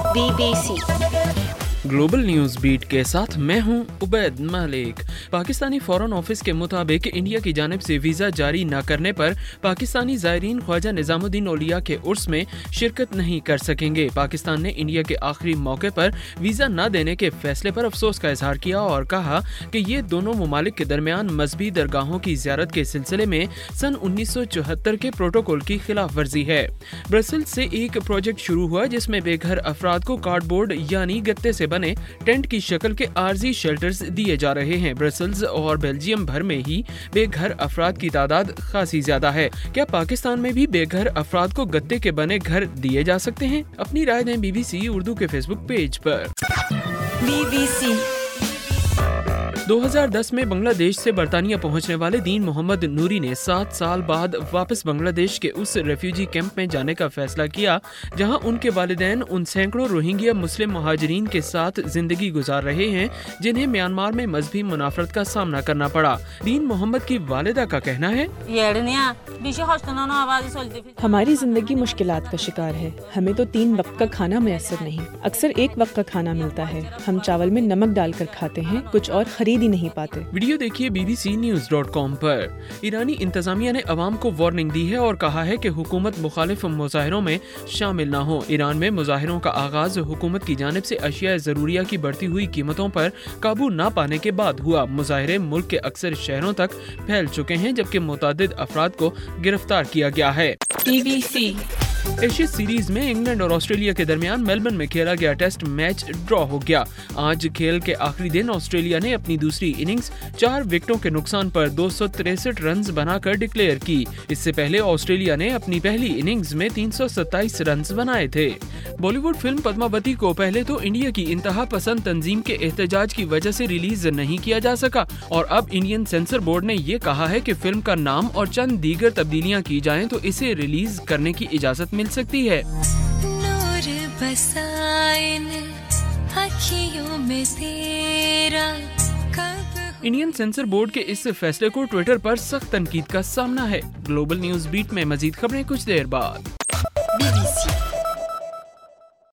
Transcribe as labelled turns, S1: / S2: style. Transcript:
S1: BBC
S2: global news beat के साथ मैं हूं उबैद मलिक। पाकिस्तानी फॉरेन ऑफिस के मुताबिक इंडिया की जानिब से वीज़ा जारी न करने पर पाकिस्तानी ज़ायरीन ख्वाजा निज़ामुद्दीन औलिया के उर्स में शिरकत नहीं कर सकेंगे। पाकिस्तान ने इंडिया के आखिरी मौके पर वीज़ा न देने के फैसले पर अफसोस का इजहार किया और कहा कि ये दोनों ममालिक के दरमियान मजहबी दरगाहों की ज़ियारत के सिलसिले में सन 1974 के प्रोटोकॉल की खिलाफ वर्जी है। ब्रसेल्स से एक प्रोजेक्ट शुरू हुआ जिसमें बेघर अफराद को कार्डबोर्ड यानी गत्ते से बने टेंट की शक्ल के आरजी शेल्टर्स दिए जा रहे हैं। ब्रसेल्स और बेल्जियम भर में ही बेघर अफराद की तादाद खासी ज्यादा है। क्या पाकिस्तान में भी बेघर अफराद को गत्ते के बने घर दिए जा सकते हैं? अपनी राय दें BBC उर्दू के फेसबुक पेज पर।
S1: BBC
S2: 2010 में बांग्लादेश से बरतानिया पहुंचने वाले दीन मोहम्मद नूरी ने 7 साल बाद वापस बांग्लादेश के उस रेफ्यूजी कैंप में जाने का फैसला किया जहां उनके वालिदैन उन सैकड़ों रोहिंग्या मुस्लिम महाजरीन के साथ जिंदगी गुजार रहे हैं जिन्हें म्यांमार में मजहबी मुनाफरत का सामना करना पड़ा। दीन मोहम्मद की वालिदा का कहना है,
S3: हमारी जिंदगी मुश्किलात का शिकार है। हमें तो 3 वक्त का खाना मैसर नहीं, अक्सर 1 वक्त का खाना मिलता है। हम चावल में नमक डालकर खाते हैं, कुछ और खरीद ही नहीं पाते।
S2: वीडियो देखिए bbcnews.com पर। ईरानी इंतजामिया ने अवाम को वार्निंग दी है और कहा है कि हुकूमत मुखालिफ मुजाहिरों में शामिल न हो। ईरान में मुजाहिरों का आगाज हुकूमत की जानिब से अशिया ज़रूरिया की बढ़ती हुई कीमतों पर काबू न पाने के बाद हुआ। मुजाहिरे मुल्क के अक्सर शहरों तक फैल चुके हैं जबकि मुतअद्दिद अफराद को गिरफ्तार किया गया है।
S1: BBC
S2: एशेज सीरीज में इंग्लैंड और ऑस्ट्रेलिया के दरमियान मेलबर्न में खेला गया टेस्ट मैच ड्रॉ हो गया। आज खेल के आखिरी दिन ऑस्ट्रेलिया ने अपनी दूसरी इनिंग्स 4 विकेटों के नुकसान पर 263 रन्स बनाकर डिक्लेयर की। इससे पहले ऑस्ट्रेलिया ने अपनी पहली इनिंग्स में 327 रन्स बनाए थे। बॉलीवुड फिल्म पद्मावती को पहले तो इंडिया की इंतहा पसंद तंजीम के एहतजाज की वजह से रिलीज नहीं किया जा सका और अब इंडियन सेंसर बोर्ड ने ये कहा है कि फिल्म का नाम और चंद दीगर तब्दीलियां की जाएं तो इसे रिलीज करने की इजाजत मिल सकती है।
S4: नूर बसाइन अखियों में तेरा कब।
S2: इंडियन सेंसर बोर्ड के इस फैसले को ट्विटर पर सख्त तनकीद का सामना है। ग्लोबल न्यूज बीट में मजीद खबरें कुछ देर बाद।
S1: BBC